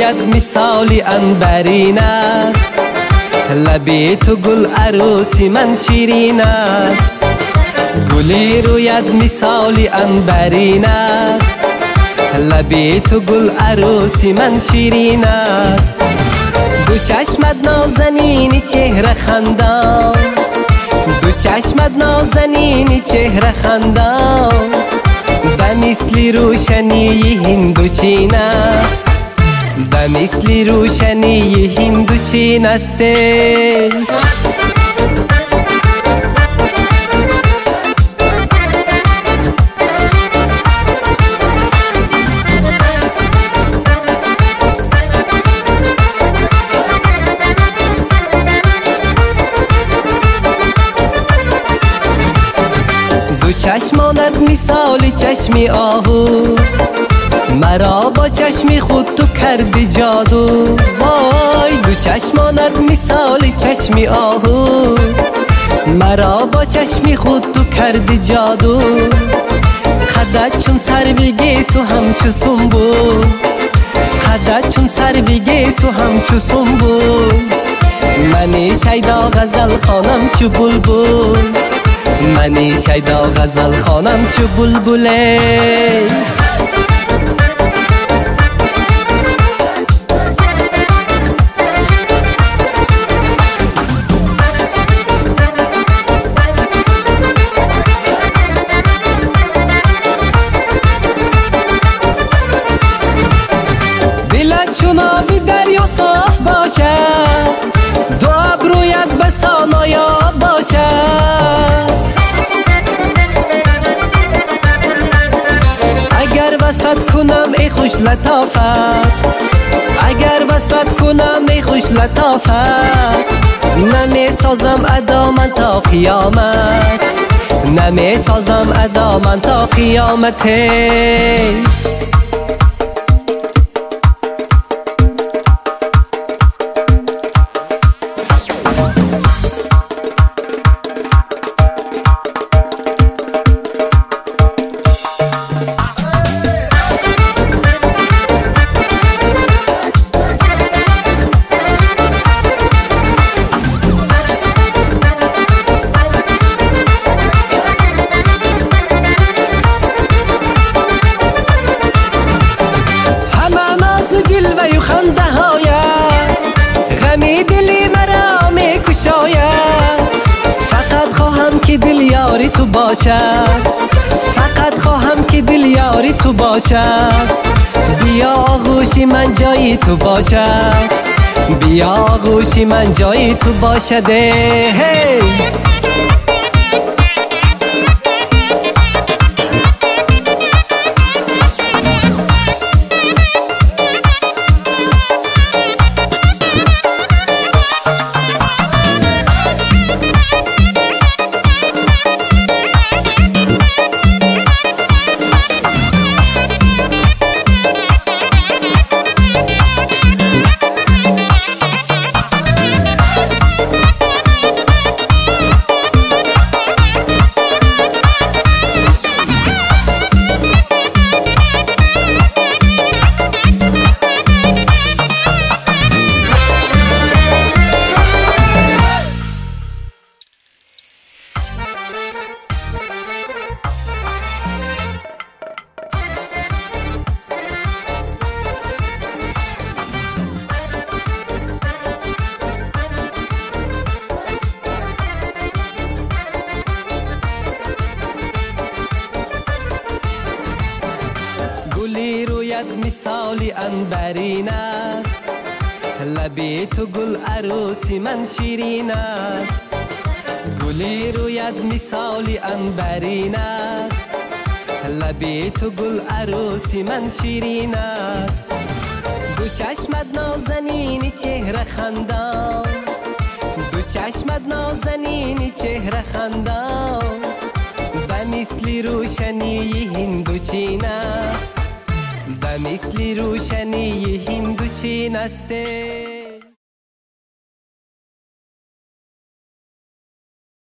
رویت مثالی عنبرین است، لبی تو گل عروسی من شیرین است. گلی رویت مثالی عنبرین است، لبی تو گل عروسی من شیرین است. دو چشمت نازنینی چهره خندان، دو چشمت نازنینی چهره خندان، به مثل روشنی هندوچین است، به مثل روشنی هندوچین است. دو چشمانت مثال چشمی آهو، مرا با چشمی خود تو کردی جادو. وای دو چشمانت مثال چشمی آهو، مرا با چشمی خود تو کردی جادو. قدت چون سروی گیسو همچو سنبول، قدت چون سروی گیسو همچو سنبول. منی شیدا غزل خوانم چو بلبل، منی شیدا غزل خوانم چو بلبله. دلت چون آبی دریا صاف باشد، دو ابرویت به سانایاب باشد. اگر وصفت کنم ای خوش لطافت، اگر وصفت کنم ای خوش لطافت، نمی سازم ادا من تا قیامت، نمی سازم ادا من تا قیامت. جلوه و خنده هایت غمی دلی مرا می کشاید. فقط خواهم که دل یاری تو باشد، فقط خواهم که دل یاری تو باشد. بیا آغوشی من جایی تو باشد، بیا آغوشی من جایی تو باشد. هی گلی رویت مثالی عنبرین است، لبی تو گل عروسی من شیرین است. گلی رویت مثالی عنبرین است، لبی تو گل عروسی من شیرین است. دو چشمت نازنینی چهره خندان، دو چشمت نازنینی چهره خندان، به مثل روشنی هندوچین است، به مثل روشنی هندوچین است.